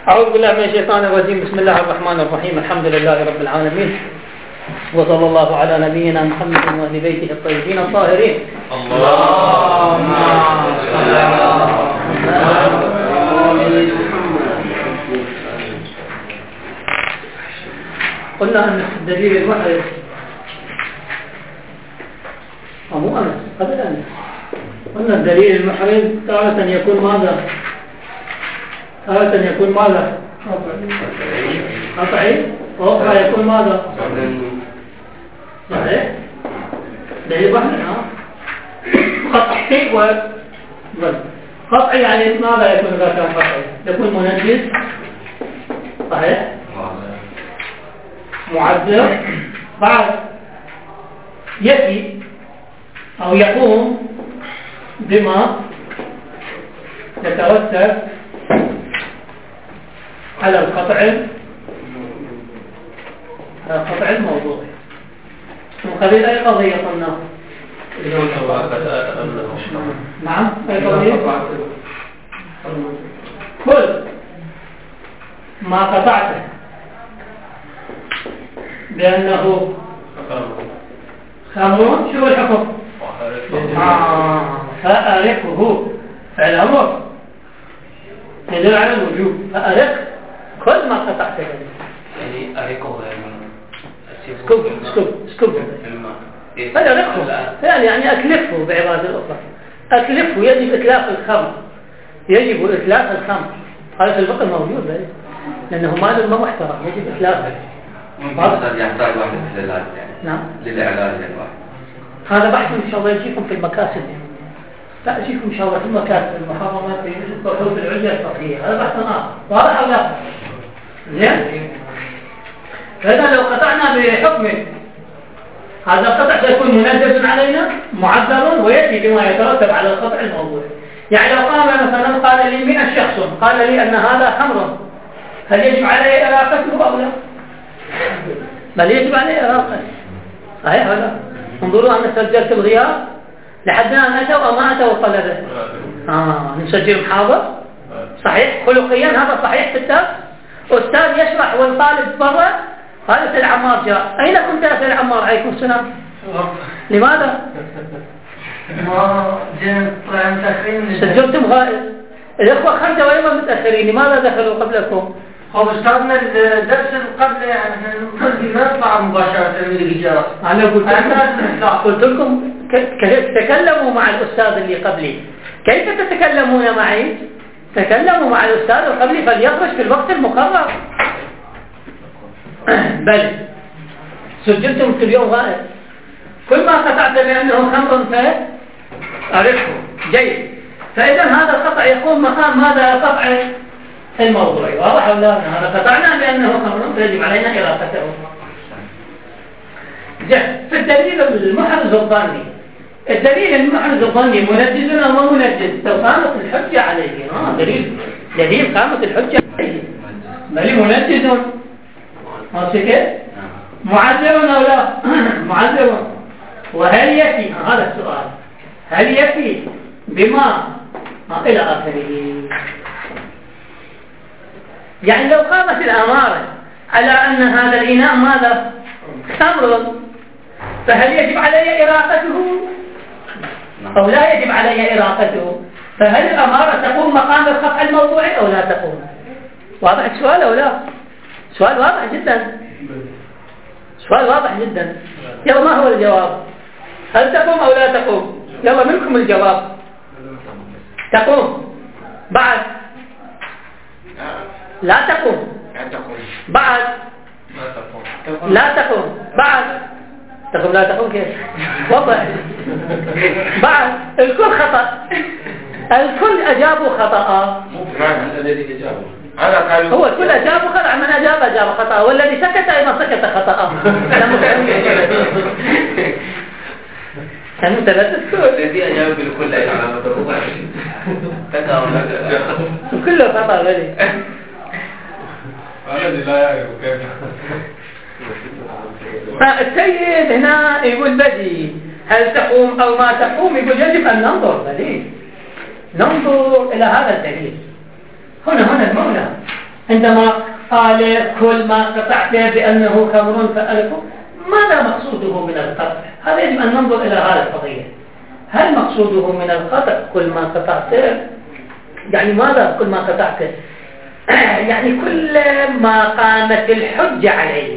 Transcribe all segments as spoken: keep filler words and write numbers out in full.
أعوذ بالله من الشيطان الرجيم. بسم الله الرحمن الرحيم. الحمد لله رب العالمين، وصلى الله على نبينا محمد وأهل بيته الطيبين الطاهرين. اللهم صل على محمد. قلنا أن الدليل المحرز أو مو أمس قبل أمس قلنا الدليل المحرز تارة يكون ماذا؟ تارة يكون ماذا؟ قطعي، وأخرى يكون ماذا؟ صحيح؟ دليل محرز قطعي و قطعي يعني ماذا يكون إذا كان قطعي؟ يكون منجز، صحيح؟ معذر، بعد يأتي أو يقوم بما يترتب على القطع على القطع الموضوعي. من قبيل أي قضية قلنا؟ نعم، أي قضية؟ كل ما قطعته بأنه خمر، شو الحكم؟ آه فأرقه فعل أمر يدل على الوجوب. فأرق كل ما قطعت يعني أرقه يعني سكب سكب سكب فأرقه يعني يعني أتلفه. بعبارة أخرى أتلفه، يجب إتلاف الخمر، يجب إتلاف الخمر. هذا في الفقه موجود لأنه مال ما محترم، يجب إتلافه. ممكن يحتاج واحد للعلاج يعني. نعم، للعلاج الواحد. هذا بحث إن شاء الله يجيكم في المكاسب، لا يجيكم إن شاء الله في المكاسب المحرمات في حدود العليا الفقهية. هذا بحث آخر، واضح أو لا؟ زين. فإذا لو قطعنا بحكم هذا القطع سيكون منجز علينا معذر، ويأتي بما يترتب على القطع الموضوع. يعني لو قام مثلا قال لي مئة شخص قال لي أن هذا خمر، هل يجب علي إراقته أو لا؟ بل يجب علي إراقته، صحيح ولا؟ انظروا أنا سجلت الغياب لحد أن أتوا أو ما أتوا الطلبة. آه نسجل محاضر صحيح خلقيا، هذا صحيح في الدرس. أستاذ يشرح والطالب برا، قال سيد عمار جاء. أين كنت يا سيد عمار؟ عليكم السلام. لماذا؟ ما جينا طلعنا متأخرين. سجلتم غائب. الأخوة خمسة وأيضا متأخرين، لماذا دخلوا قبلكم؟ هو استاذنا الدرس قبل يعني ما نطلع مباشرة من الإجابة. أنا قلت لكم قلت لكم تكلموا مع الأستاذ اللي قبلي. كيف تتكلمون معي؟ تكلموا مع الأستاذ اللي قبلي فليخرج في الوقت المقرر. بل سجلتم في اليوم غائب. كل ما قطعت بأنه خمر فأعرفه جيد. فإذا هذا القطع يقوم مقام ماذا؟ قطع الموضوع. واضح ولا لا؟ هذا قطعنا بأنه خمر فيجب علينا إراقته. جاء في الدليل المحرز الظني. الدليل المحرز الظني منجز أو ما منجز؟ لو قامت الحجة عليه. آه دليل دليل قامت الحجة عليه. بل منجز ما كيف؟ معذر أو لا؟ معذر. وهل يكفي؟ هذا السؤال، هل يكفي بما إلى آخره؟ يعني لو قامت الأمارة على أن هذا الإناء ماذا؟ خمر، فهل يجب علي إراقته أو لا يجب علي إراقته؟ فهل الأمارة تقوم مقام القطع الموضوعي أو لا تقوم؟ واضح السؤال أو لا؟ سؤال واضح جدا، سؤال واضح جدا. يلا ما هو الجواب؟ هل تقوم أو لا تقوم؟ يلا منكم الجواب. تقوم. بعد لا تقوم. بعد لا تقوم. بعد تقوم لا تقوم كيف؟ وضح. بعد الكل خطأ، الكل أجابوا خطأ. هو الكل أجابوا خطأ، من أجاب أجاب خطأ، والذي سكت أيضا سكت خطأ. أنت لا تسكت. الذي أجاب بالكل أيضا كله خطأ غيري. الذي لا يعرف كيف. فالسيد هنا يقول بدي هل تقوم أو ما تقوم، يقول يجب أن ننظر دليل، ننظر إلى هذا الدليل. هنا هنا المولى عندما قال كل ما قطعته بأنه خمر فألفه، ماذا مقصوده من القطع؟ هذا يجب أن ننظر إلى هذه القضية. هل مقصوده من القطع كل ما قطعته؟ يعني ماذا كل ما قطعته؟ يعني كل ما قامت الحجة عليه،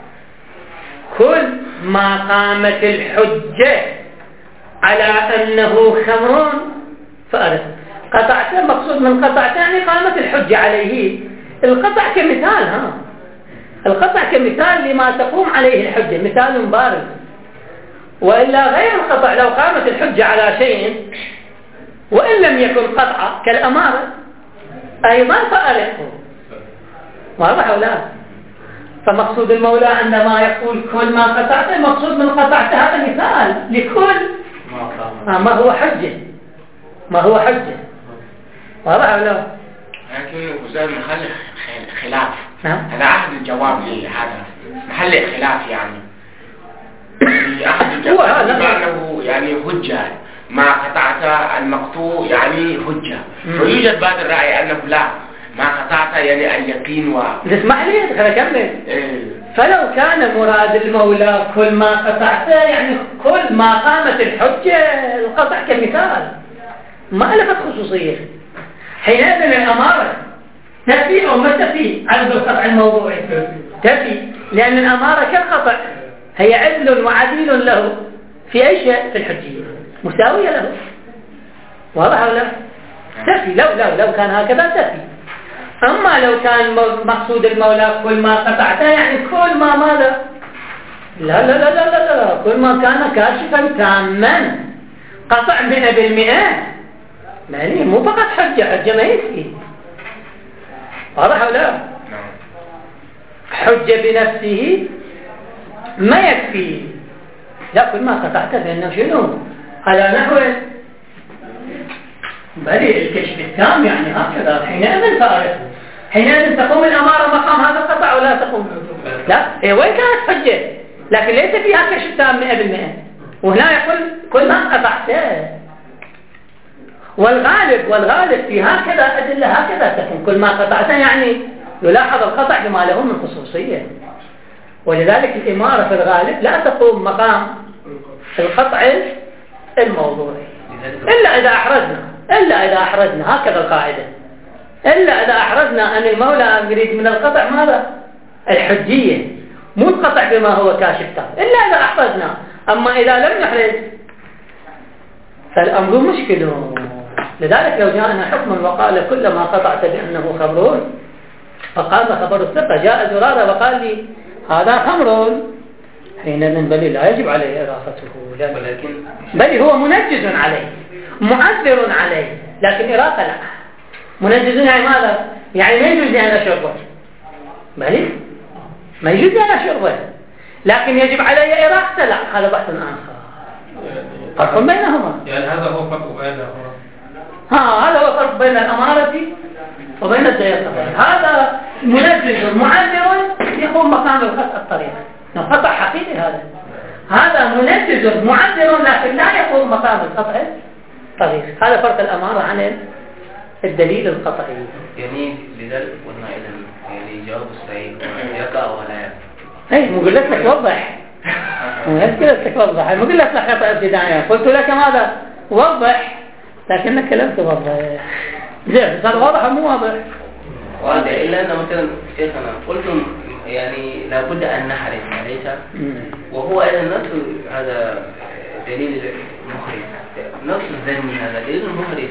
كل ما قامت الحجة على أنه خمر فألفه. قطعته مقصود من قطعته يعني قامت الحجة عليه. القطع كمثال، ها القطع كمثال لما تقوم عليه الحجة، مثال بارز. وإلا غير القطع لو قامت الحجة على شيء وإن لم يكن قطعا كالأمارة أيضا فألفه، واضح ولا لا؟ فمقصود المولى عندما يقول كل ما قطعته، مقصود من قطعته هذا مثال لكل ما هو حجة، ما هو حجة، واضح ولا لا؟ لكن وزير محل خلاف. نعم. هذا أحد الجواب لهذا، محل خلاف يعني في أحد الجواب بأنه يعني حجة ما قطعت المقطوع يعني حجة، ويوجد بعض الرأي أنه لا، ما قطعت يعني اليقين و اسمح لي خليني أكمل. إيه. فلو كان مراد المولى كل ما قطعته يعني كل ما قامت الحجة، القطع كمثال ما لفت خصوصية، حينئذ الأمارة تفي أو ما تفي عدد القطع الموضوعي؟ تفي، لأن الأمارة كالقطع هي عدل وعديل له في أي شيء في الحجية، مساوية له، واضح ولا لا؟ تفي لو لو لو كان هكذا تفي. أما لو كان مقصود المولى كل ما قطعته يعني كل ما ماذا؟ لا لا لا لا لا, لا. كل ما كان كاشفا تاما، قطع مئة بالمئة، يعني مو فقط حجة، حجة ما يكفي، واضح ولا لا؟ حجة بنفسه ما يكفي، لا كل ما قطعته بأنه شنو؟ على نحو بلي الكشف التام يعني هكذا، حينئذ فارق، حينئذ تقوم الأمارة مقام هذا القطع ولا تقوم؟ لا، هي وين كانت حجة لكن ليس فيها كشف تام مئة بالمئة، وهنا يقول كل ما قطعته. والغالب والغالب في هكذا أدلة هكذا تكون كل ما قطعته يعني يلاحظ القطع بما له من خصوصية، ولذلك الإمارة في الغالب لا تقوم مقام القطع الموضوعي إلا إذا أحرزنا إلا إذا أحرزنا هكذا القاعدة، إلا إذا أحرزنا أن المولى يريد من القطع ماذا؟ الحجية، مو القطع بما هو كاشف تام، إلا إذا أحرزنا. أما إذا لم نحرز فالأمر مشكل. لذلك لو جاءنا حكم وقال كل ما قطعت بأنه خمر، فقال خبر الثقة جاء زرارة وقال لي هذا خمر، حينئذ بل لا يجب عليه إراقته، ولكن بل هو منجز عليه معذر عليه، لكن إراقة لا. منجز يعني ماذا؟ يعني ما يجوز أن أشربه، بل ما يجوز أن أشربه، لكن يجب علي إراقته، لا، هذا بحث آخر، فرق بينهما. يعني هذا هو فرق بينهما. ها هذا هو فرق بين الأمارة وبين الزيادة. هذا منجز معذر يقوم مقام القطع الطريق، قطع حقيقي هذا. هذا منجز معذر لكن لا يقوم مقام القطع الطريق. هذا فرق الأمارة عن الدليل القطعي. يعني لذلك قلنا إذا يعني جواب الصحيح يقع ولا يقع. أي مو قلت لك وضح، مو قلت لك وضح، مو قلت لك خطأ ابتدائية، قلت لك ماذا؟ وضح، لكنك لم توضح. زين صار واضح مو واضح؟ واضح، إلا أن مثلا شيخنا قلتم يعني لابد أن نحرز ليس، وهو أيضا نفس هذا دليل المخرج، نفس الظن هذا دليل المخرج.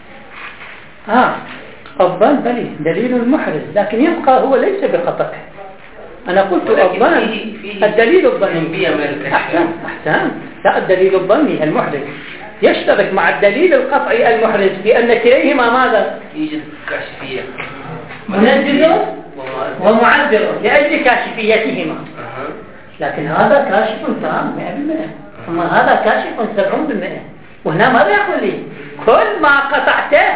آه الظن بلي دليل المحرز، لكن يبقى هو ليس بخطأ. أنا قلت الظن الدليل الظني. أحسن أحسن لا، الدليل الظني المحرز يشترك مع الدليل القطعي المحرز في أن كليهما ماذا؟ يوجد كاشفية منجز ومعذر لأجل كاشفيتهما، لكن هذا كاشف تام مئة بالمئة، ثم هذا كاشف سبعون بالمئة. وهنا ماذا يقول لي؟ كل ما قطعته،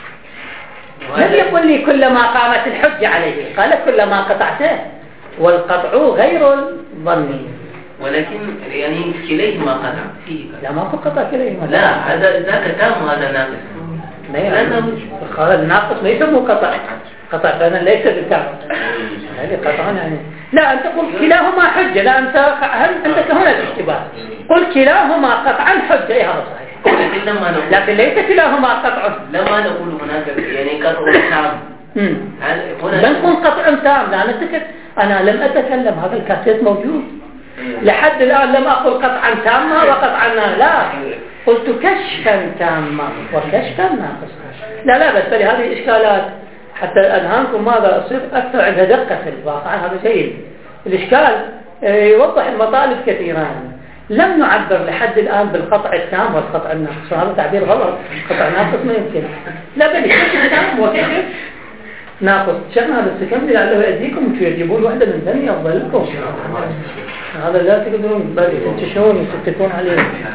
لم يقل لي كل ما قامت الحجة عليه، قال كل ما قطعته، والقطع غير الظني. ولكن يعني كليهما قطع فيه. لا ما قطع كليهما، لا هذا ذاك تام وهذا ناقص. لأنه قال الناقص ليس مو قطع، قطع فعلا ليس بالكامل. هذه قطعا يعني لا أنت قل كلاهما حجة. لا أنت هل عندك هنا الاشتباه قل كلاهما قطعا حجة. إيه هذا صحيح لكن لما نقول لكن ليس كلاهما قطع. لما نقول هناك يعني قطع تام لن يكون قطع تام. لا أنا أنا لم أتكلم هذا الكاسيت موجود لحد الآن لم أقل قطعا تاما وقطعا لا قلت كشفا تاما وكشفا ناقصا. لا لا بس هذه الإشكالات حتى أذهانكم ماذا أصير أكثر عندها دقة في الواقع. هذا جيد. الإشكال يوضح المطالب كثيرا. لم نعبر لحد الآن بالقطع التام والقطع الناقص. هذا تعبير غلط. قطع ناقص ما يمكن. لا بل كشف تام وكشف ناقص. شفنا هذا السكن لعله يأذيكم تجيبون واحدة من ثانية أفضل لكم. هذا لا تقدرون بل تنتشون وتتكون عليه.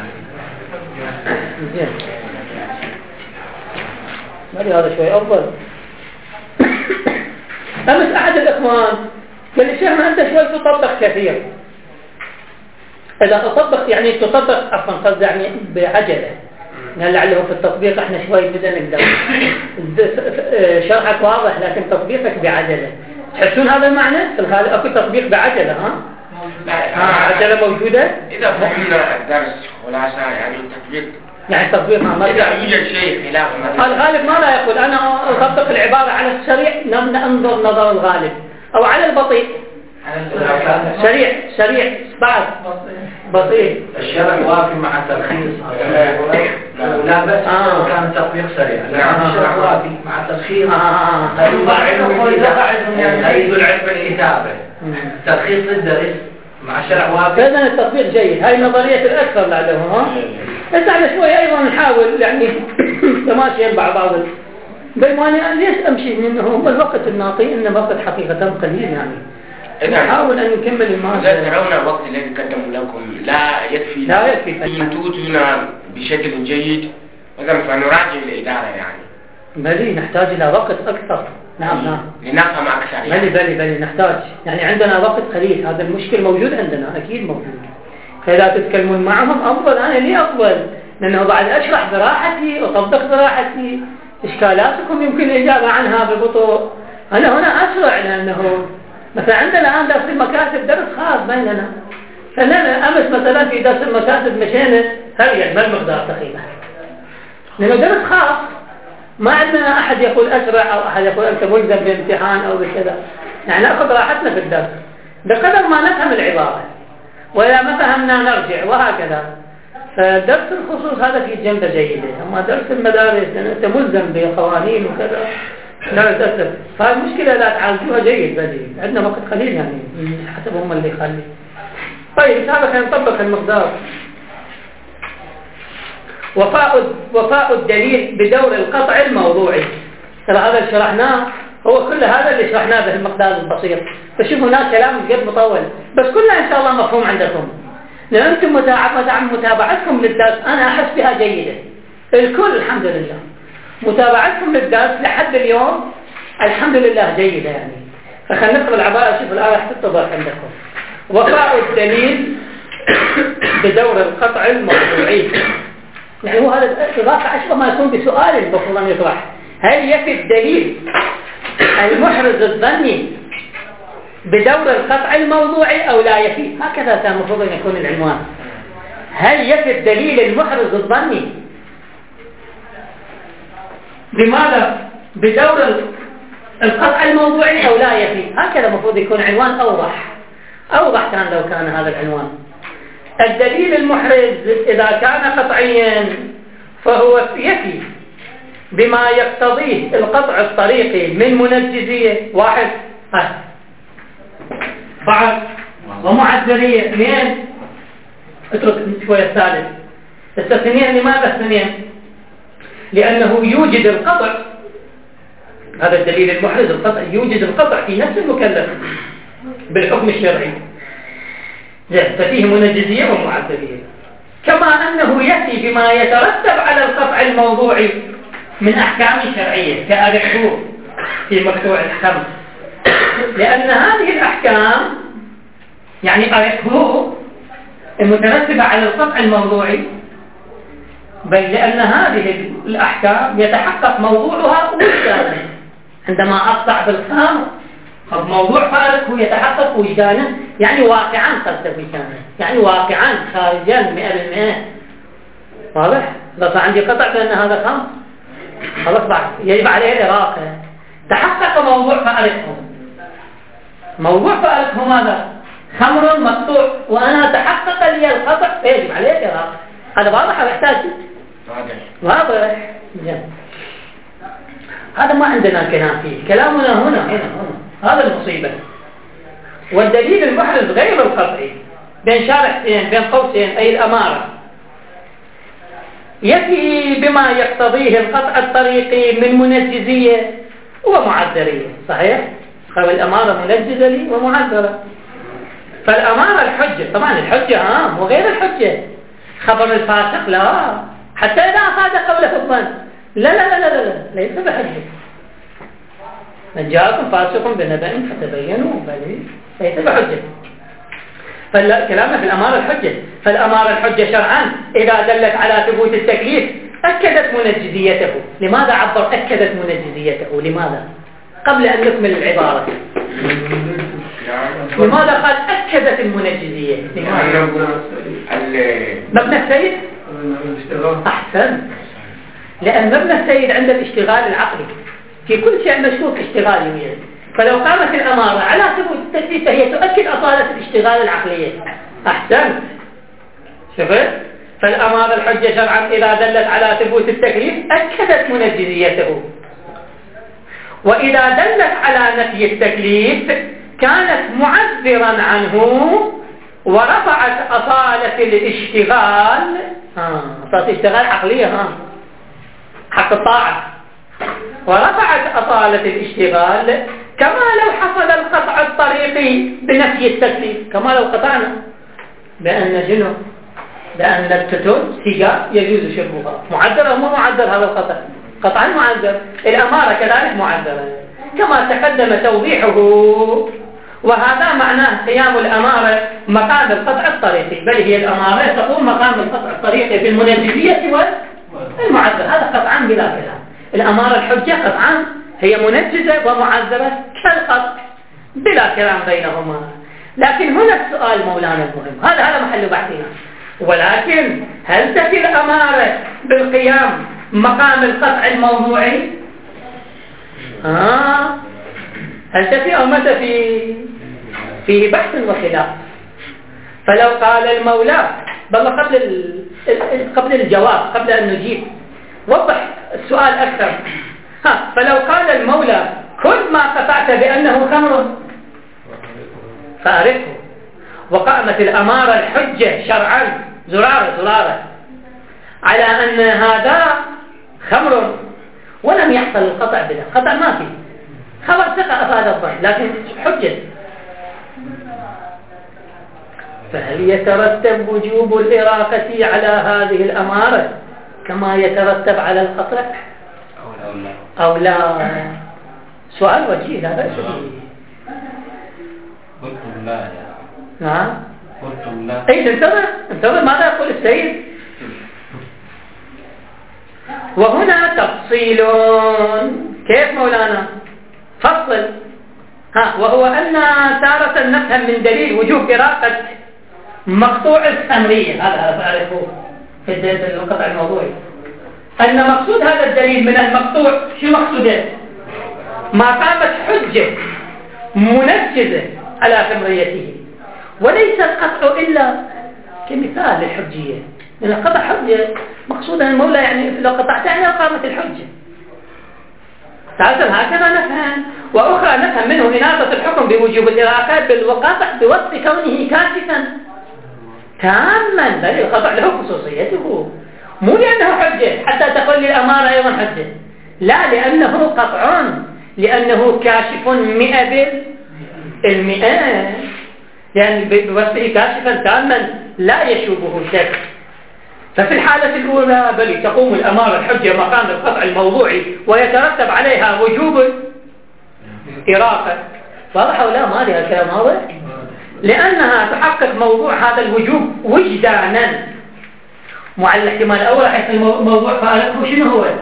زين مالي هذا شوي أفضل. أمس أحد الإخوان قال لي شيخنا أنت شوي تطبق كثير. إذا تطبق يعني تطبق عفوا قصد يعني بعجلة. قال لعله في التطبيق احنا شوي بدنا نقدر شرحك واضح لكن تطبيقك بعجلة. تحسون هذا المعنى؟ في الغالب أكو تطبيق بعجلة ها؟ ها عجلة موجودة؟ إذا فهمنا الدرس خلاصة يعني التطبيق يعني تطبيق ما إذا يوجد شيء خلاف الغالب ما لا يقول أنا أطبق العبارة على السريع ننظر نظر الغالب أو على البطيء. سريع سريع بعد بطيء. الشرع وافي مع التلخيص لا بس آه. كان تطبيق سريع. الشرع وافي مع التلخيص هيد العلم بالكتابة تلخيص الدرس مع الشرع وافي. إذن التطبيق جيد. هاي نظرية الأكثر لعله ها. بس احنا شوي أيضا نحاول يعني تماشيا مع بعض بيماني ليش أمشي من إنه الوقت الناطي إنه وقت حقيقة قليل يعني. نحاول أن نكمل الماضي. لا ترون الوقت الذي قدموا لكم لا يكفي لا يكفي أن توتونا بشكل جيد وإذا فنراجع الإدارة يعني. بلي نحتاج إلى وقت أكثر. نعم نعم. لنفهم أكثر. يعني. بلي بلي بلي نحتاج يعني عندنا وقت قليل. هذا المشكل موجود عندنا أكيد موجود. فإذا تتكلمون معهم أفضل. أنا لي أفضل لأنه بعد أشرح براحتي أطبق براحتي. إشكالاتكم يمكن الإجابة عنها ببطء. أنا هنا أسرع لأنه مثلا عندنا الآن درس المكاتب درس خاص بيننا. فأنا أمس مثلا في درس المكاتب مشينا هل يعني ما المقدار تقريبا لأنه درس خاص ما عندنا أحد يقول أسرع أو أحد يقول أنت ملزم بامتحان أو بكذا. يعني نأخذ راحتنا في الدرس بقدر ما نفهم العبارة وإذا ما فهمنا نرجع وهكذا. فدرس الخصوص هذا في جنبه جيدة. أما درس المدارس أنت ملزم بقوانين وكذا لا للأسف. فالمشكلة لا تعالجوها جيد بدي عندنا وقت قليل يعني حسب هم اللي يخلي. طيب هذا كان نطبق المقدار. وفاء وفاء الدليل بدور القطع الموضوعي. ترى هذا اللي شرحناه هو كل هذا اللي شرحناه بالمقدار البسيط. فشوفوا هناك كلام قد مطول بس كلها إن شاء الله مفهوم عندكم. لأن أنتم متابعتكم للدرس أنا أحس بها جيدة. الكل الحمد لله متابعتكم للدرس لحد اليوم الحمد لله جيدة يعني. فخلنا نقرأ العبارة شوف الآية راح تتضح عندكم. وفاء الدليل بدور القطع الموضوعي. يعني هو هذا الواقع أشبه ما يكون بسؤال المفروض أن يطرح. هل يفي الدليل المحرز الظني بدور القطع الموضوعي أو لا يفي؟ هكذا كان المفروض أن يكون العنوان. هل يفي الدليل المحرز الظني بماذا بدور القطع الموضوعي أو لا يفي؟ هكذا المفروض يكون عنوان أوضح. أوضح كان لو كان هذا العنوان. الدليل المحرز إذا كان قطعيا فهو يفي بما يقتضيه القطع الطريقي من منجزية واحد ها بعد ومعزلية اثنين. اترك شوية الثالث. الثانيين لماذا اثنين؟ لأنه يوجد القطع. هذا الدليل المحرز القطع يوجد القطع في نفس المكلف بالحكم الشرعي ففيه منجزية ومعزلية. كما أنه يأتي بما يترتب على القطع الموضوعي من أحكام شرعية كأرحوه في مقطوع الخمس. لأن هذه الأحكام يعني أرحوه المترتبة على القطع الموضوعي بل لأن هذه الأحكام يتحقق موضوعها وجدانا عندما أقطع بالخام موضوع فارق هو يتحقق وجدانا، يعني واقعا قد وجدانا، يعني واقعا خارجا مئة بالمئة. واضح؟ بس عندي قطع بأن هذا خام خلاص بعد يجب عليه الإراقة. تحقق موضوع فارقه. موضوع فارقه ماذا؟ خمر مقطوع، وأنا تحقق لي القطع يجب عليه الإراقة. هذا واضح أو يحتاج؟ واضح. واضح. جميل. هذا ما عندنا كلام فيه، كلامنا هنا هنا هنا هذا المصيبة. والدليل المحرز غير القطعي بين شارحتين بين قوسين أي الأمارة يأتي بما يقتضيه القطع الطريقي من منجزية ومعذرية. صحيح؟ قال الأمارة منجزة لي ومعذرة. فالأمارة الحجة، طبعا الحجة عام وغير الحجة. خبر الفاسق لا، حتى إذا أفاد قوله الظن لا لا لا لا لا ليس بحجة. من جاءكم فاسق بنبأ فتبينوا بل ليس بحجة. فالكلام في الأمارة الحجة. فالأمارة الحجة شرعا إذا دلت على ثبوت التكليف أكدت منجزيته. لماذا عبر أكدت منجزيته؟ لماذا؟ قبل أن نكمل العبارة لماذا قال أكدت المنجزية؟ مبنى السيد؟ أحسن. لأن مبنى السيد عند الاشتغال العقلي في كل شيء مشروط اشتغال يمين. فلو قامت الأمارة على ثبوت التكليف فهي تؤكد أصالة الاشتغال العقلية. أحسن. شفت؟ فالأمارة الحجة شرعا إذا دلت على ثبوت التكليف أكدت منجزيته. وإذا دلت على نفي التكليف كانت معذرا عنه ورفعت أصالة الاشتغال. ها أصالة الاشتغال عقلية ها حق الطاعة. ورفعت أصالة الاشتغال كما لو حصل القطع الطريقي بنفي التكليف. كما لو قطعنا بأن جنو بأن التتون سيجار يجوز شربها. معذر أو مو معذر هذا القطع؟ قطعا معذر. الأمارة كذلك معذرة كما تقدم توضيحه. وهذا معناه قيام الأمارة مقام القطع الطريقي. بل هي الأمارة تقوم مقام القطع الطريقي في المنجزية والمعذر. هذا قطعا بلا كلام. الأمارة الحجة قطعا هي منجزة ومعذرة كالقطع بلا كلام بينهما. لكن هنا السؤال مولانا المهم، هذا هذا محل بحثنا. ولكن هل تفي الأمارة بالقيام مقام القطع الموضوعي؟ آه. هل تفي أو ما تفي؟ فيه بحث وخلاف. فلو قال المولى بل قبل قبل الجواب قبل أن نجيب وضح السؤال أكثر. ها فلو قال المولى كل ما قطعت بأنه خمر فأعرفه، وقامت الأمارة الحجة شرعا زرارة زرارة على أن هذا خمر ولم يحصل القطع بلا قطع ما فيه خبر ثقة أفاد الظن لكن حجة، فهل يترتب وجوب الإراقة على هذه الأمارة كما يترتب على القطع أو لا؟ سؤال وجيه لا بأس به. قلتم لا. نعم قلتم لا. أي انتظر انتظر ماذا يقول السيد. وهنا تفصيل. كيف مولانا؟ فصل. ها وهو أن تارة نفهم من دليل وجوب إراقة مقطوع الخمرية، هذا أعرفه في القطع الموضوعي، أن مقصود هذا الدليل من المقطوع شو مقصوده؟ ما قامت حجة منجزة على خمريته، وليس القطع إلا كمثال للحجية، لأن القطع حجة مقصودا المولى، يعني لو قطعت يعني قامت الحجة. تعالى هكذا نفهم. وأخرى نفهم منه إناطة الحكم بوجوب الإراقات بالقطع بوصف كونه كاشفا تاما، بل القطع له خصوصيته، مو لأنه حجة حتى تقول لي الأمارة أيضا حجة، لا لأنه قطع، لأنه كاشف مئة بالمئة، يعني بوصفه كاشفا تاما لا يشوبه شك. ففي الحالة الأولى بل تقوم الأمارة الحجة مقام القطع الموضوعي ويترتب عليها وجوب إراقة. واضح أو لا؟ ما لها الكلام واضح؟ لأنها تحقق موضوع هذا الوجوب وجدانا، مع الاحتمال الأول حيث الموضوع فارقه شنو هو؟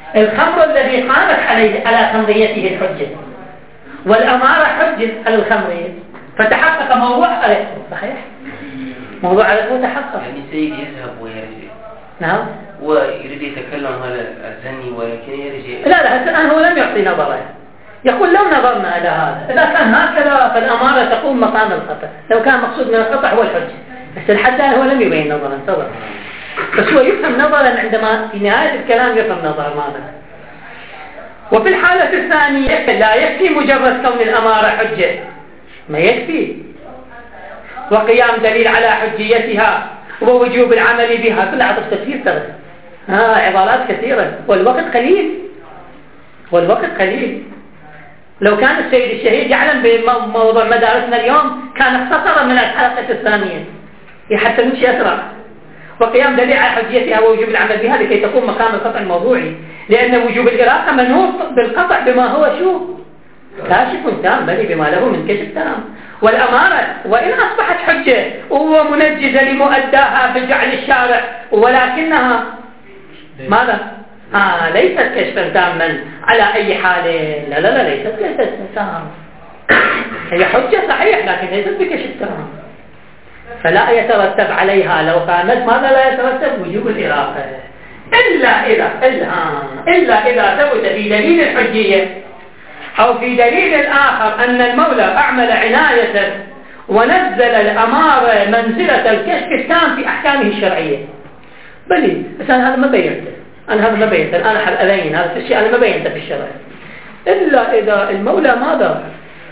الخمر الذي قامت عليه على خمريته الحجة، والأمارة حجة على الخمرية، فتحقق موضوع عليه. صحيح، موضوع عليه تحقق. يعني سيد يذهب ويرجع. نعم. ويريد يتكلم هذا الزني ولكن يرجع. لا لا، الآن هو لم يعطي نظره. يقول لو نظرنا إلى هذا، إذا كان هكذا فالأمارة تقوم مقام القطع، لو كان مقصود من القطع هو الحجة. بس لحد الآن هو لم يبين نظرا، انتظر. بس هو يفهم نظرا عندما في نهاية الكلام يفهم نظرا ماذا. وفي الحالة الثانية لا يكفي مجرد كون الأمارة حجة، ما يكفي، وقيام دليل على حجيتها ووجوب العمل بها. كل عطف تفسير ترى ها عبارات كثيرة، والوقت قليل، والوقت قليل. لو كان السيد الشهيد يعلم بموضوع مدارسنا اليوم كان اختصر من الحلقة الثانية حتى نمشي أسرع. وقيام دليل على حجيتها ووجوب العمل بها لكي تقوم مقام القطع الموضوعي، لأن وجوب الإراقة منوط بالقطع بما هو شو كاشف تام، بل بما له من كشف تام. والأمارة وإن أصبحت حجة ومنجزة لمؤداها بجعل الشارع، ولكنها ماذا؟ آه ليست كشفا تاما على أي حال. لا لا لا، ليست كشفا تاما، هي حجة صحيح لكن ليست بكشف تام، فلا يترتب عليها لو كانت ماذا لا يترتب وجوب الإراقة إلا إذا إلا, إلا إذا ثبت في دليل الحجية أو في دليل آخر أن المولى أعمل عناية ونزل الأمارة منزلة الكشف التام في أحكامه الشرعية. بلي بس أنا هذا ما بينته، أنا هذا ما بينته، أنا حل أبين هذا الشيء أنا ما بينته في الشرع. إلا إذا المولى ماذا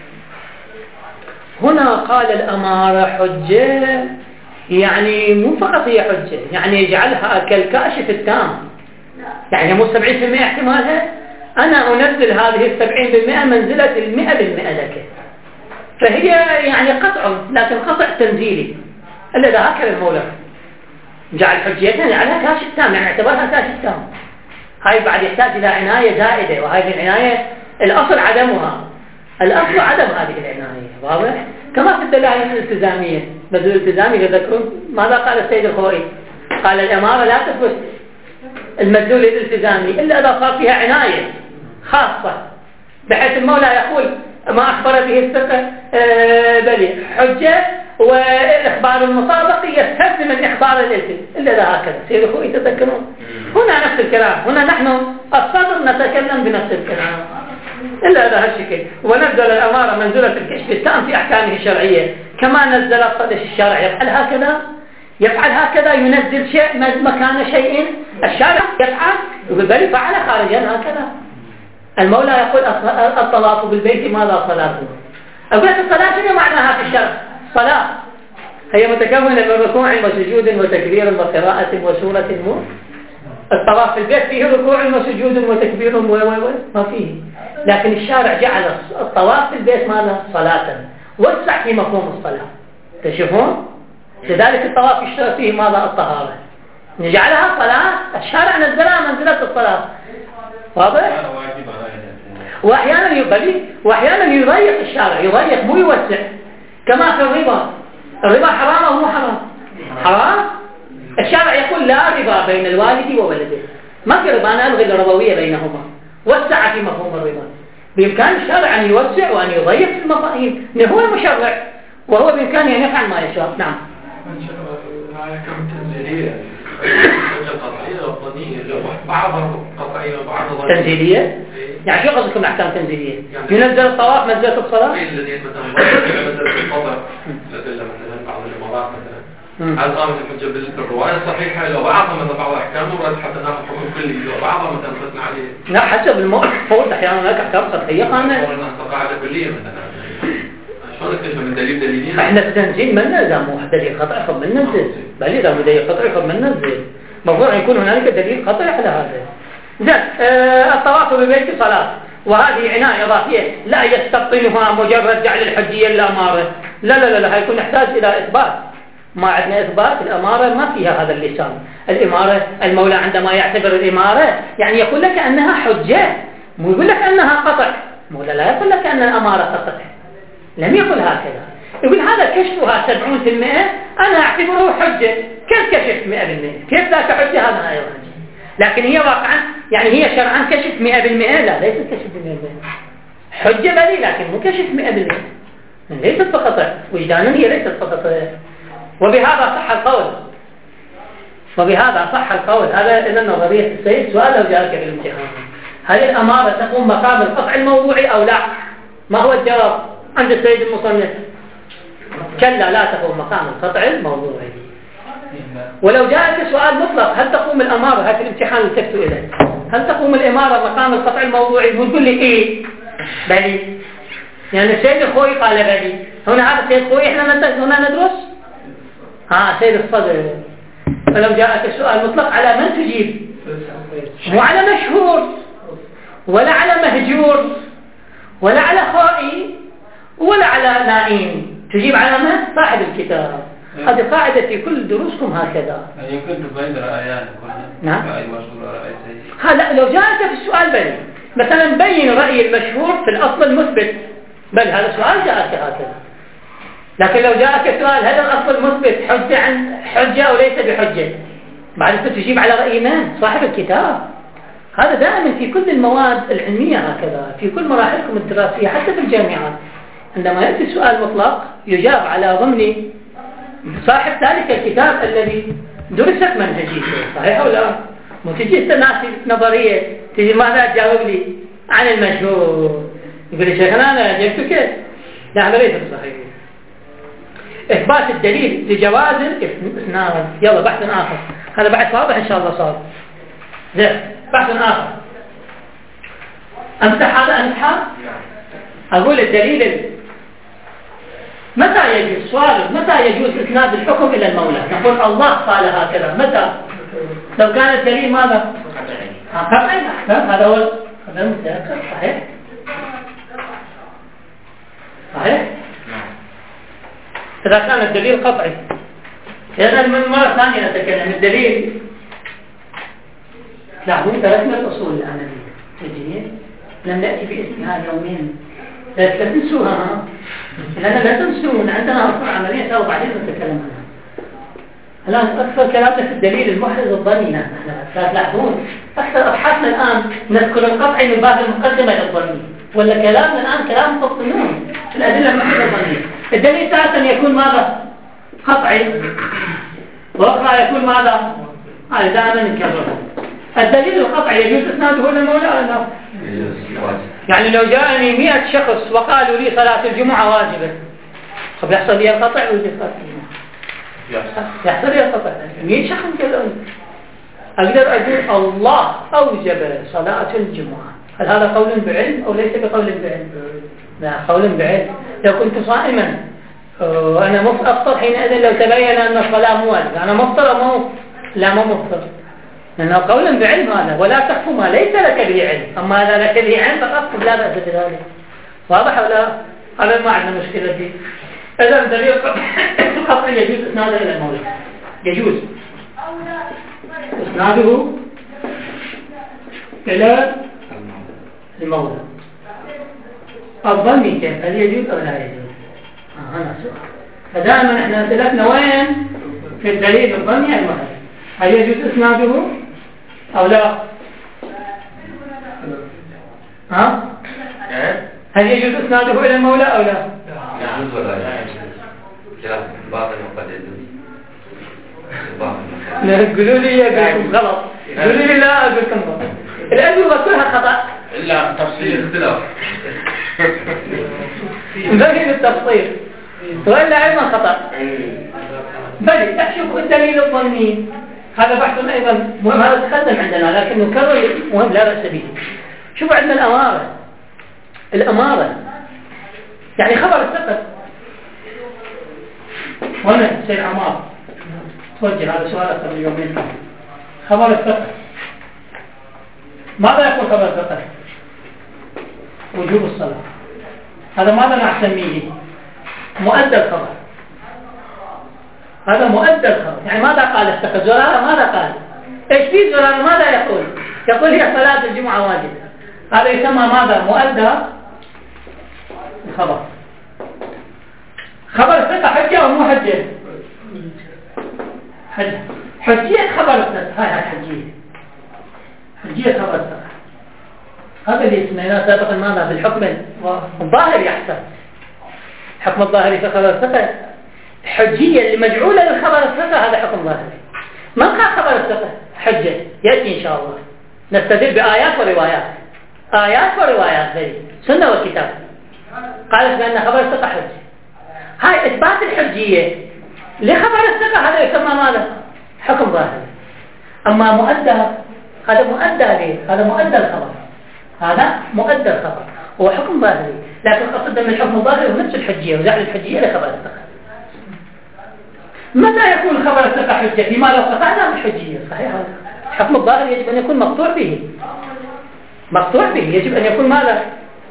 هنا قال الأمارة حجة، يعني مو فقط هي حجة، يعني يجعلها كالكاشف التام، يعني مو سبعين بالمئة احتمالها، أنا أنزل هذه السبعين بالمئة منزلة المئة بالمئة لك، فهي يعني قطع لكن قطع تنزيلي. إلا إذا هكذا المولى جعل حجيتنا على كاشف تام، يعني اعتبرها كاشف تام. هاي بعد يحتاج إلى عناية زائدة، وهذه العناية الأصل عدمها، الأصل عدم هذه العناية، واضح؟ كما في الدلائل الالتزامية، مدلول الالتزامي يذكرون ماذا قال السيد الخوئي؟ قال الأمارة لا تثبت المدلول الالتزامي إلا إذا صار فيها عناية خاصة، بحيث المولى يقول ما أخبر به الثقة آه بلي حجة، وإخبار المطابق يستلزم من إخبار الالتزام إلا إذا هكذا. السيد الخوئي تذكرون هنا نفس الكلام، هنا نحن الصدر نتكلم بنفس الكلام إلا هذا هالشكل. ونزل الأمارة منزلة الكشف التام في أحكامه الشرعية، كما نزل الصدش الشرع يفعل هكذا، يفعل هكذا، ينزل شيء مكان شيء الشارع يفعل، بل فعل خارجا هكذا. المولى يقول الطواف بالبيت ماذا صلاة؟ أقول الصلاة شنو معناها في الشرع؟ صلاة هي متكونة من ركوع وسجود وتكبير وقراءة وسورة مو. الطواف في البيت فيه ركوع وسجود وتكبير وما فيه، لكن الشارع جعل الطواف في البيت ماذا؟ صلاة، وسع في مفهوم الصلاة. تشوفون؟ لذلك الطواف يشترط فيه ماذا؟ الطهارة، نجعلها صلاة، الشارع نزلها منزلة الصلاة، واضح؟ وأحيانا يبلي وأحيانا يضيق الشارع، يضيق مو يوسع، كما في الربا. الربا حرام أو مو حرام؟ حرام. الشارع يقول لا ربا بين الوالد وولده، ما في ربا، أنا ألغي الربوية بينهما، وسع في مفهوم الربا. بإمكان الشارع أن يوسع وأن يضيق في المفاهيم، هو المشرع وهو بإمكانه أن يفعل ما يشاء. نعم. هاي كم تنزيلية قطعية وظنية، بعضها قطعية وبعضها تنزيلية. يعني شو قصدكم أحكام تنزيلية؟ ينزل الطواف منزلة الصلاة؟ الذي مثلا منزلة القطع لدل مثلا بعض الإمارات مثلا هل قامت الحجة بالرواية الصحيحة لو بعضها مثلا بعض الأحكام ورد حتى ناخذ حكم كلي لو بعضها مثلا فتنا عليه؟ لا حسب الموضوع، أحيانا هناك أحكام سطحية قامت. قاعدة كلية مثلا شلون نكتشف من دليل دليلين؟ احنا التنزيل ما نلزم دليل قطعي خب من ننزل، بل إذا دليل قطعي خب من ننزل، المفروض يكون هنالك دليل قطعي على هذا. زين آه الطواف بالبيت صلاة، وهذه عناية إضافية لا يستبطنها مجرد جعل الحجية الأمارة، لا لا لا, لا هيكون يحتاج إلى إثبات. ما عندنا إثبات، الأمارة ما فيها هذا اللسان. الإمارة المولى عندما يعتبر الإمارة يعني يقول لك أنها حجة، مو يقول لك أنها قطع. المولى لا يقول لك أن الأمارة قطع، لم يقل هكذا، يقول هذا كشفها سبعون بالمئة أنا أعتبره حجة. كيف كشفت مئة بالمئة؟ كيف ذاك حجة؟ هذا غير حجة. لكن هي واقعا يعني هي شرعا كشف مئة بالمئة، لا ليست كشف مئة بالمئة، حجة بلي لكن مو كشف مئة بالمئة، ليست فقط وجدانا، هي ليست فقط. وبهذا صح القول، وبهذا صح القول. هذا إذا نظرية السيد. سؤال لو جاءك بالامتحان، هل الأمارة تقوم مقام القطع الموضوعي أو لا؟ ما هو الجواب عند السيد المصنف؟ كلا لا تقوم مقام القطع الموضوعي. ولو جاءك سؤال مطلق، هل تقوم الأمارة، هذا الامتحان اللي تكتب إليه، هل تقوم الإمارة مقام القطع الموضوعي؟ بتقول لي إيه؟ بلي. يعني السيد الخوي قال بلي. هنا هذا السيد الخوي إحنا هنا ندرس؟ ها سيد الصدر. فلو جاءك سؤال مطلق على من تجيب؟ مو على مشهور ولا على مهجور ولا على خائي ولا على نائم، تجيب على من؟ صاحب الكتاب. هذه قاعدة في كل دروسكم هكذا. يمكن تبين رأيان. نعم. رأي مشهور ورأي سيء. هلا لو جاءك في السؤال بل مثلا بين رأي المشهور في الأصل المثبت، بل هذا سؤال جاءك هكذا. لكن لو جاءك سؤال هل الأصل المثبت حجة عن حجة أو ليس بحجة، بعد تجيب على رأي من؟ صاحب الكتاب. هذا دائما في كل المواد العلمية هكذا، في كل مراحلكم الدراسية حتى في الجامعات، عندما يأتي سؤال مطلق يجاب على ضمن صاحب ذلك الكتاب الذي درست منهجيته، صحيح أو لا؟ مو تجي تناسي نظرية تجي ماذا تجاوب لي عن المشهور، يقول لي شيخنا أنا جبتك، لا هذا ليس صحيح. إثبات الدليل لجواز الإسناد. يلا بحث آخر، هذا بعد واضح إن شاء الله صار. زين بحث آخر. أمسح هذا أمسحه. أقول الدليل متى يجوز، سؤال متى يجوز إسناد الحكم إلى المولى؟ نقول الله قال هكذا. متى؟ لو كان الدليل ماذا؟ قطعي. هذا هو هذا المتذكر. صحيح صحيح. إذا كان الدليل قطعي، إذا من مرة ثانية نتكلم الدليل. لاحظوا تركنا الأصول الآنية تجي لم نأتي باسمها يومين، لا تنسوها، لأن لا تنسون عندنا أصول عملية سوا بعدين نتكلم عنها. الآن أكثر كلامنا في الدليل المحرز الظني. نحن تلاحظون أكثر أبحاثنا الآن نذكر القطعي من باب المقدمة للظني، ولا كلامنا الآن كلام تفصيلون في الأدلة المحرزة الظنية. الدليل ساعة يكون ماذا؟ قطعي، وأخرى يكون ماذا؟ هذا دائما نكررها. الدليل القطعي يجوز إسناده للمولى ولا لا؟ يعني لو جاءني مئة شخص وقالوا لي صلاة الجمعة واجبة، طب يحصل لي القطع ولا صلاة الجمعة؟ يحصل لي القطع. مئة شخص كلهم أقدر أقول الله أوجب صلاة الجمعة، هل هذا قول بعلم أو ليس بقول بعلم؟ لا قول بعلم. لو كنت صائما وأنا مفطر حينئذ لو تبين أن الصلاة مو واجبة، أنا مفطر أو مو؟ لا مو مفطر، لأنه قولا بعلم هذا. ولا تخف ما ليس لك به علم، أما إذا لك به علم فقط لا بأس بذلك. واضح ولا؟ هذا ما عندنا مشكلة فيه. إذا دليل القطع يجوز إسناده إلى المولى، يجوز إسناده إلى المولى. الظني كيف؟ هل يجوز أو لا يجوز؟ آه هذا سؤال. فدائما احنا أسئلتنا وين؟ في الدليل الظني المحرز، هل يجوز إسناده أو لا؟ ها؟ هل يجوز إسناده إلى المولى أو لا؟ يجوز ولا لا يجوز؟ بعض المقاد يجوز. لا تقولوا لي أقولكم غلط، قولوا لي لا أقولكم غلط. الأجوبة كلها خطأ إلا تفصيل اختلاف. بغي التفصيل وإلا أيضا خطأ. بل تحشوا الدليل الظني، هذا بحث أيضا مهم، هذا تقدم عندنا لكن نكرر مهم لا بأس به. شوفوا عندنا الأمارة. الأمارة يعني خبر الثقة. هنا سيد عمار توجه هذا سؤال قبل يومين. خبر الثقة ماذا يقول خبر الثقة؟ وجوب الصلاة. هذا ماذا نسميه؟ مؤدى الخبر. هذا مؤدى الخبر. يعني ماذا قال الثقة؟ زرارة ماذا قال؟ ايش في زرارة ماذا يقول؟ يقول هي صلاة الجمعة واجبة. هذا يسمى ماذا؟ مؤدى الخبر. خبر الثقة حجة أو مو حجة؟ حجة. حجية خبر الثقة هاي الحجية. حجية خبر الثقة هذا اللي سمعناه سابقا ماذا بالحكم الظاهري يحسن حكم الظاهري في خبر الثقة حجية اللي مجعولة للخبر الثقة هذا حكم ظاهري. من قال خبر الثقة حجة يأتي إن شاء الله نستدل بآيات وروايات آيات وروايات ذي سنة والكتاب قالت بأن خبر الثقة حجة. هاي إثبات الحجية لخبر الثقة هذا يسمى ماذا حكم ظاهري. أما مؤدى هذا مؤدى ليه هذا مؤدى الخبر هذا مؤدى الخبر هو حكم ظاهري لكن قصد من الحكم الظاهري هو نفس الحجية وجعل الحجية لخبر الثقة. متى يكون خبر الثقة حجة فيما لو قطعنا بالحجية صحيح الحكم الظاهري يجب أن يكون مقطوع به مقطوع به يجب أن يكون ماذا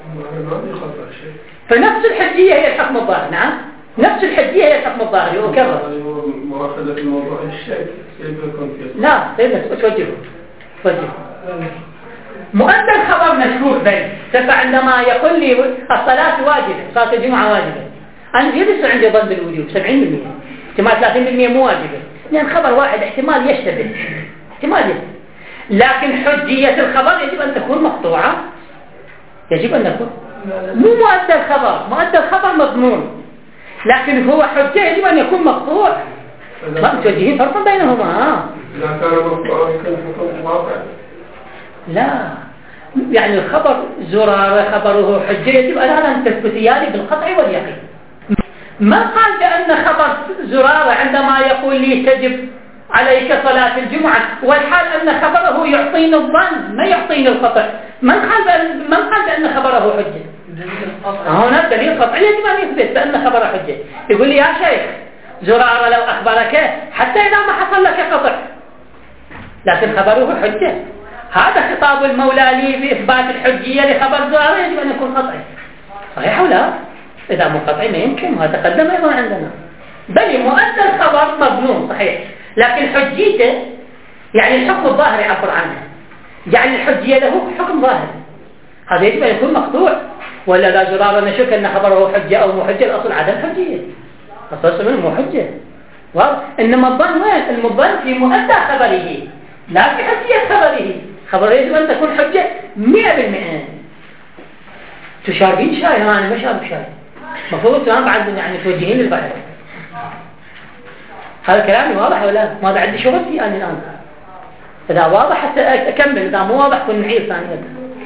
فنفس الحجية هي الحكم الظاهري. نعم نفس الحجية هي الحكم الظاهري وكذا مؤاخذة الموضوع الشيء كيف يكون فيه لا سيدنا توجهه توجهه مؤدى الخبر مشهور بين تفع عندما يقول لي الصلاة واجبة صلاة الجمعة واجبة أنا يدرس عندي ظن بالوجوب سبعين بالمئة احتمال ثلاثين بالمئة مو واجبة لأن خبر واحد احتمال يشتبه احتمال يشتبه لكن حجية الخبر يجب أن تكون مقطوعة يجب أن تكون مو مؤدى الخبر مؤدى الخبر مضمون لكن هو حجة يجب أن يكون مقطوع ما متوجهين فرقا بينهما إذا كان مقطوعا يكون حكم واقع لا يعني الخبر زرارة خبره حجة يجب أن تثبتيان بالقطع واليقين. ما قال بأن خبر زرارة عندما يقول لي تجب عليك صلاة الجمعة والحال أن خبره يعطيني الظن ما يعطيني القطع من قال بأن, من قال بأن خبره حجة هنا دليل قطعي يجب أن يثبت بأن خبره حجة. يقول لي يا شيخ زرارة لو أخبرك حتى إذا ما حصل لك قطع لكن خبره حجة هذا خطاب المولى لي في إثبات الحجية لخبر زرارة يجب أن يكون قطعي صحيح أو لا إذا مو قطعي ما يمكن وهذا تقدم أيضا عندنا بل مؤدى الخبر مضمون صحيح لكن حجيته يعني الحكم الظاهري عبر عنه جعل الحجية له حكم ظاهري هذا يجب أن يكون مقطوع ولا لا زرارة نشك أن خبره حجة أو مو حجة الأصل عدم حجية أصل منه مو حجة إنما الظن وين الظن في مؤدى خبره لا في حجية خبره خبره يجب أن تكون حجة مئة بالمئة تشاربين شاي أنا ما شارب شاي مفروض تمام بعد يعني توجهين للبحر هذا كلامي واضح ولا ماذا عندي شغل فيه أنا الآن إذا واضح حتى أكمل إذا مو واضح كن نعيد ثانية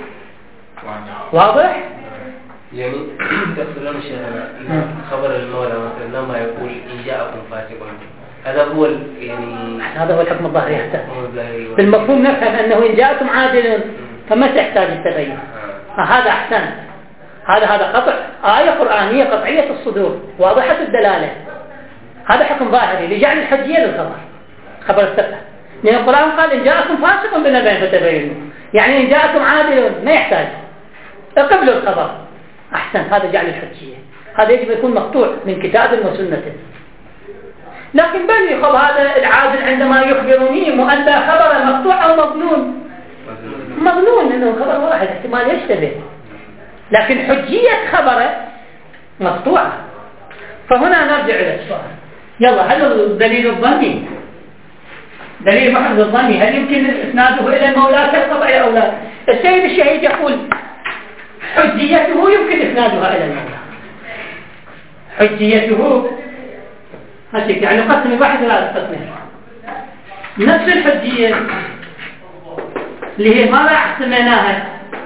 واضح يعني تقصدون الشيخ خبر المولى مثلا لما يقول إن جاءكم فاسق هذا هو يعني هذا هو الحكم الظاهري حتى بالمفهوم نفهم أنه إن جاءكم عادل فما تحتاج التبين هذا أحسن هذا هذا قطع آية قرآنية قطعية الصدور واضحة الدلالة هذا حكم ظاهري لجعل الحجية للخبر خبر الثقة لأن القرآن قال إن جاءكم فاسق بنبأ فتبينوا يعني إن جاءكم عادل ما يحتاج اقبلوا الخبر أحسن هذا جعل الحجية هذا يجب يكون مقطوع من كتاب وسنة لكن بل يخب هذا العادل عندما يخبرني مؤدى خبر مقطوع أو مظنون مظنون أنه خبر واحد احتمال يشتبه لكن حجية خبره مقطوعة. فهنا نرجع إلى السؤال يلا هل الدليل الظني دليل محض الظني هل يمكن إسناده إلى المولى كالقطعي أو لا؟ السيد الشهيد يقول حجيته يمكن إسنادها إلى المولى حجيته هشيك يعني قسم واحد ولا قسم نفس الحجية اللي هي ماذا سميناها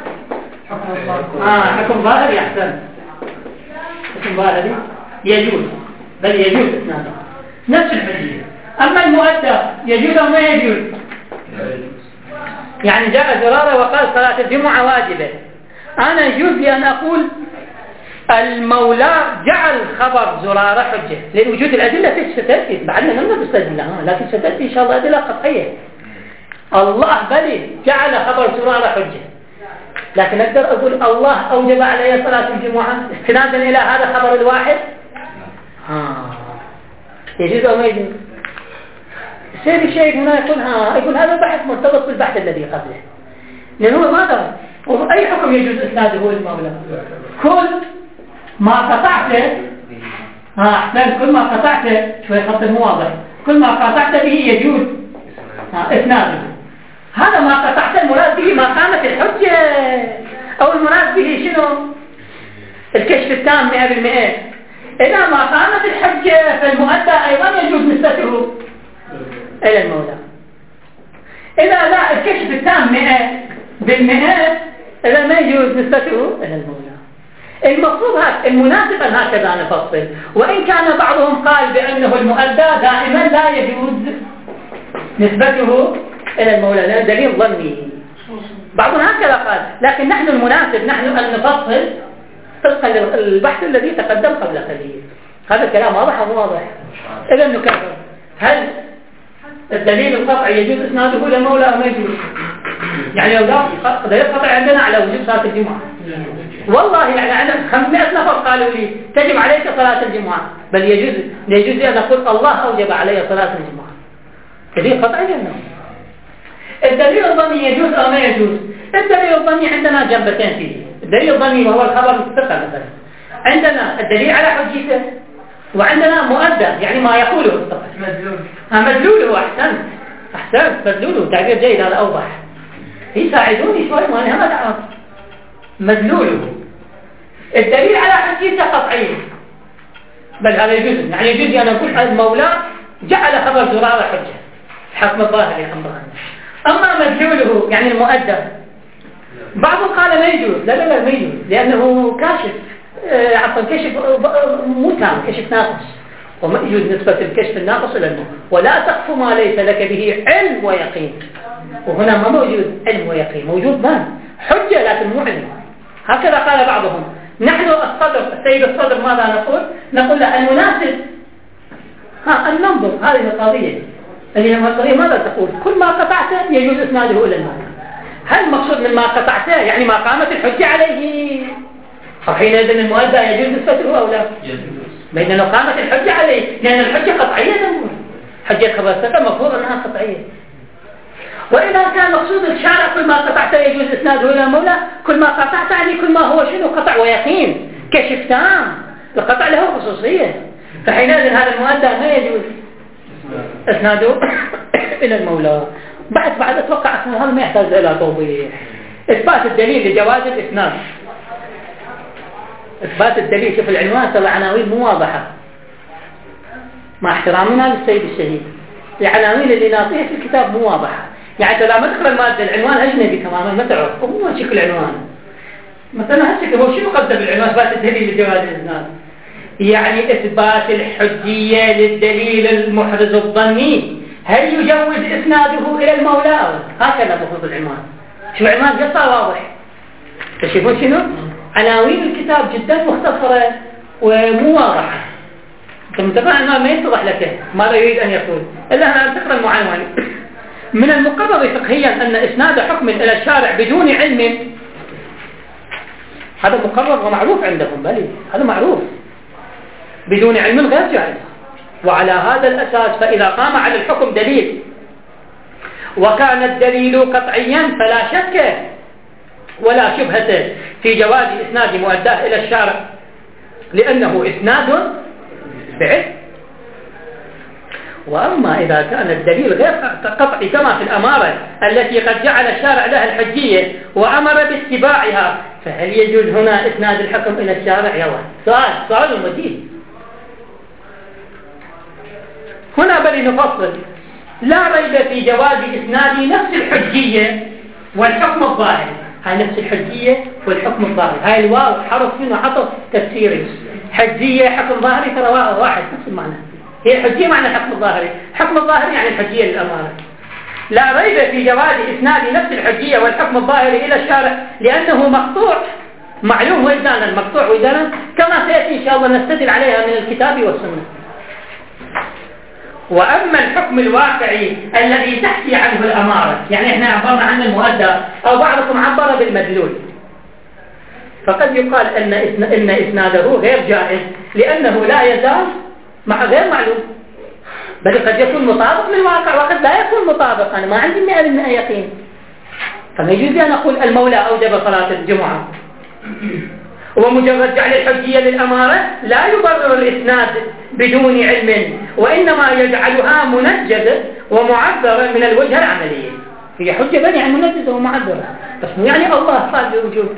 آه حكم ظاهري أحسن حكم ظاهري يجوز بل يجوز إسناده نفس الحجية. أما المؤدى يجوز أو ما يجوز يعني جاء زرارة وقال صلاة الجمعة واجبة أنا يجوز لي أن أقول المولى جعل خبر زرارة حجة لأن وجود الأدلة في ستأتي بعدنا لم ندرس الأدلة لكن ستأتي إن شاء الله أدلة قطعية الله بلي جعل خبر زرارة حجة لكن أقدر أقول الله أوجب علي صلاة الجمعة استنادا إلى هذا خبر الواحد آه. يجوز أو ما يجوز سيد الشيخ هنا يقول ها يقول هذا بحث مرتبط بالبحث الذي قبله لأنه ماذا أي حكم يجوز إسناده المولى كل ما قطعته ها أحسن كل ما قطعته شوي خط مو واضح كل ما قطعت به يجوز إسناده هذا ما قطعت المراد به ما قامت الحجة، أو المراد به شنو؟ الكشف التام مئة بالمئة. إذا ما قامت الحجة فالمؤدى أيضا يجوز نسبته إلى المولى. إذا لا الكشف التام مئة بالمئة إذا ما يجوز نسبته إلى المولى. المفروض هذا المناسب أن هكذا نفصل، وإن كان بعضهم قال بأنه المؤدى دائما لا يجوز نسبته إلى المولى لأنه دليل ظني. بعضهم هكذا قال، لكن نحن المناسب نحن أن نفصل طبقا للبحث الذي تقدم قبل قليل. هذا الكلام واضح أو واضح؟ إذا نكرر، هل الدليل القطعي يجوز إسناده إلى المولى أو ما يجوز؟ يعني لو دليل قطعي عندنا على وجوب صلاة الجمعة، والله يعني عندنا خمسمائة نفر قالوا لي تجب عليك صلاة الجمعة، بل يجوز يجوز أن نقول الله أوجب علي صلاة الجمعة. دليل قطعي جدا. الدليل الظني يجوز أو ما يجوز؟ الدليل الظني عندنا جنبتين فيه. الدليل الظني وهو الخبر الثقة مثلا، عندنا الدليل على حجيته، وعندنا مؤدى يعني ما يقوله الثقة. مدلوله. أحسن أحسن مدلوله، تعبير جيد، هذا أوضح. يساعدوني شوي ما أنا ما أعرف. مدلوله الدليل على حجيته قطعي، بل هذا يجوز، يعني يجوز أن نقول المولى جعل خبر زرارة حجة، حكم الظاهر الحمد لله. أما مدلوله يعني المؤدى، بعضهم قال ما يجوز. لا لا لا ما يجوز، لأنه كاشف آه عفوا كشف مو تام، كشف ناقص، وما يجوز نسبة الكشف الناقص إلى المؤدى. ولا تقف ما ليس لك به علم ويقين، وهنا ما موجود علم ويقين، موجود ظن حجة لكن مو علم. هكذا قال بعضهم. نحن الصدر السيد الصدر ماذا نقول؟ نقول له المناسب ها أن ننظر هذه القضية اللي هي القضية ماذا تقول؟ كل ما قطعته يجوز إسناده إلى المولى. هل المقصود من ما قطعته يعني ما قامت الحجة عليه؟ فحينئذ المؤدى يجوز نسبته أو لا؟ بين أنه قامت الحجة عليه، لأن الحجة قطعية نقول حجة خبر ثقة مفروض أنها قطعية. وإذا كان مقصود الشارع كل ما قطعته يجوز إسناده إلى المولى، كل ما قطعته يعني كل ما هو شنو قطع ويقين، كشف تام، القطع له خصوصية، فحينئذ هذا المؤدى ما يجوز إسناده إلى المولى. بعد بعد أتوقع هذا ما يحتاج إلى توضيح. إثبات الدليل لجواز الإسناد. إثبات الدليل، شوف العنوان ترى عناوين مو واضحة، مع احترامنا للسيد الشهيد، العناوين اللي نعطيها في الكتاب مو واضحة. يعني لما تقرأ المادة العنوان أجنبي تماما ما تعرف هو شكل العنوان. مثلا هالشكل هو شنو قدم العنوان؟ إثبات الدليل لجواز الإسناد، يعني إثبات الحجية للدليل المحرز الظني، هل يجوز إسناده إلى المولى؟ هكذا مفروض العنوان. شو العنوان قصة واضح. تشوفون شنو؟ عناوين الكتاب جدا مختصرة ومو واضحة. أنت متابع العنوان ما يتضح لك ماذا يريد أن يقول إلا أن تقرأ المعنون. من المقرر فقهيا أن إسناد حكم إلى الشارع بدون علم، هذا مقرر ومعروف عندهم، بل هذا معروف، بدون علم غير جائز. وعلى هذا الأساس فإذا قام على الحكم دليل وكان الدليل قطعيا فلا شك ولا شبهة في جواز إسناد مؤداه إلى الشارع، لأنه إسناد بعلم. وأما إذا كان الدليل غير قطعي كما في الأمارة التي قد جعل الشارع لها الحجية وأمر باتباعها، فهل يجوز هنا إسناد الحكم إلى الشارع؟ يلا سؤال سؤال مجيد. هنا بل نفصل، لا ريب في جواز إسناد نفس الحجية والحكم الظاهر. هاي نفس الحجية والحكم الظاهر، هاي الواو حرف منه عطف تفسيري، حجية حكم ظاهري ترى واحد نفس المعنى. هي الحجية معنى الحكم الظاهري، الحكم الظاهري يعني الحجية للأمانة. لا ريب في جواز إسناد نفس الحجية والحكم الظاهري إلى الشارع لأنه مقطوع، معلوم وجدانا المقطوع وجدانا كما سيأتي إن شاء الله نستدل عليها من الكتاب والسنة. وأما الحكم الواقعي الذي تحكي عنه الأمارة، يعني إحنا عبرنا عن المؤدى أو بعضكم عبر بالمدلول، فقد يقال أن إن إسناده غير جائز لأنه لا يزال مع غير معلوم، بل قد يكون مطابق للواقع وقد لا يكون مطابق. أنا ما عندي مئة بالمئة يقين، فما يجوز أن أقول المولى أوجب صلاة الجمعة. ومجرد جعل الحجية للأمارة لا يبرر الإسناد بدون علم، وإنما يجعلها منجزة ومعبرة من الوجهة العملية. هي حجة بني عن منجزة ومعذرة، بس مو يعني الله قال بوجود.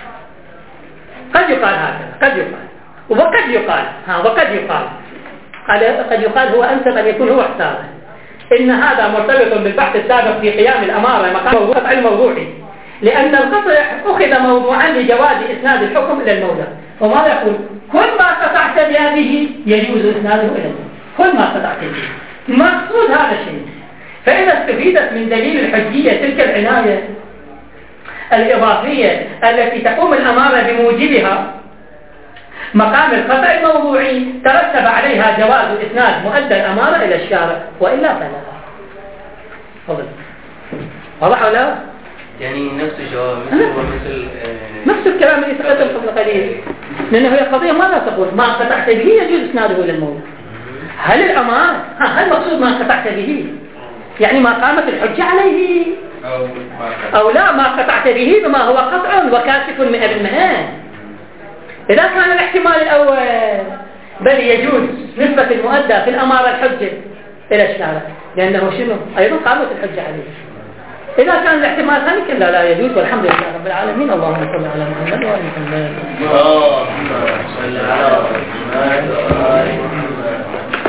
قد يقال هكذا، قد يقال وقد يقال ها وقد يقال قال قد يقال هو أنسب أن يكون هو اختاره إن هذا مرتبط بالبحث السابق في قيام الأمارة مقام القطع الموضوعي، لأن القطع أخذ موضوعا لجواز إسناد الحكم إلى المولى. وماذا يقول؟ كل ما قطعت به يجوز إسناده إلى المولى، كل ما قطعت به. مقصود هذا الشيء. فإذا استفيدت من دليل الحجية تلك العناية الإضافية التي تقوم الأمارة بموجبها مقام القطع الموضوعي ترتب عليها جواز إسناد مؤدى الأمارة إلى الشارع، وإلا فلا. فضل واضح ولا؟ يعني نفس الجواب مثل ومثل آه نفس الكلام اللي تقدم قبل قليل، لأنه هي القضية ماذا تقول؟ ما قطعت به يجوز إسناده إلى المولى. هل الأمارة هل مقصود ما قطعت به يعني ما قامت الحجة عليه، أو لا ما قطعت به بما هو قطع وكاشف مئة بالمئة؟ إذا كان الاحتمال الأول بل يجوز نسبة المؤدى في الأمارة الحجة إلى الشارع لأنه شنو أيضا قامت الحجة عليه. إذا كان الاحتمال الثاني كلا لا يجوز، والحمد لله رب العالمين. اللهم صل على محمد وآل محمد. اللهم صل على محمد وآل محمد.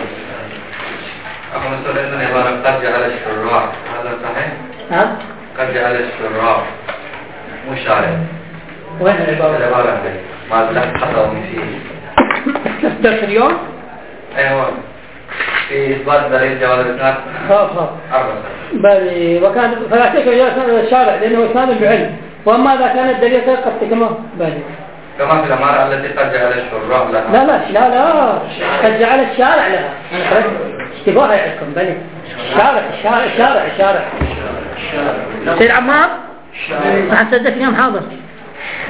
أخو مسؤول إنني عبارة قد جعل الشراع، هذا صحيح؟ ها؟ قد جعل الشراع مو شارع. وين العبارة؟ العبارة هذه ما بلغت حصلني فيه. درس اليوم؟ أيوة. في إثبات دليل جواز الإسناد. خلاص خلاص. أربعة. بل وكان فلا تكفي إسناد الشارع لأنه إسناد بعلم، وأما إذا كان الدليل قد تكمل بل. كما في الأمارة التي قد جعل الشراع لها. لا لا لا لا قد جعل الشارع لها. اشتباهها يعدكم بل. الشارع الشارع الشارع الشارع. سيد عمار. ما تصدق اليوم حاضر.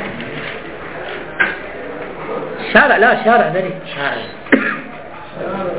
الشارع لا الشارع ذلك. شارع